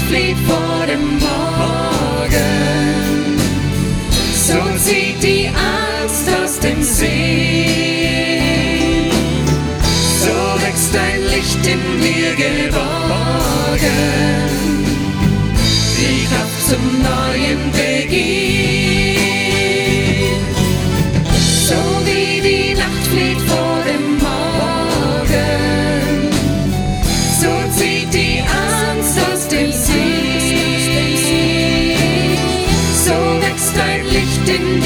flieht vor dem Morgen. So zieht die Angst aus dem See. So wächst ein Licht in mir geborgen, die Kraft zum neuen Beginn. So wie die Nacht flieht vor dem Morgen, so zieht die Angst aus dem See. So wächst ein Licht in